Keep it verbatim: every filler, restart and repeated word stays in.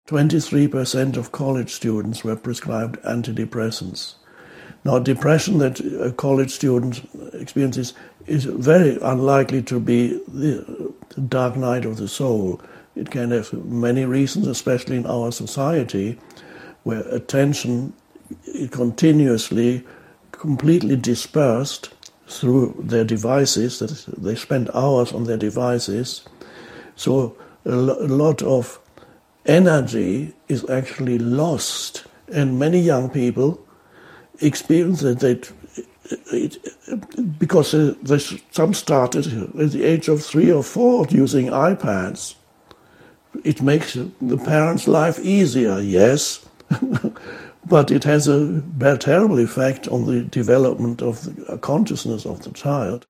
twenty-three percent of college students were prescribed antidepressants. Now, depression that a college student experiences is very unlikely to be the dark night of the soul. It can have many reasons, especially in our society, where attention is continuously, completely dispersed through their devices, that is, they spend hours on their devices. So a, lo- a lot of energy is actually lost, and many young people experience that they, it, it, because uh, they, some started at the age of three or four using iPads. It makes the parents' life easier, yes, but it has a terrible effect on the development of the consciousness of the child.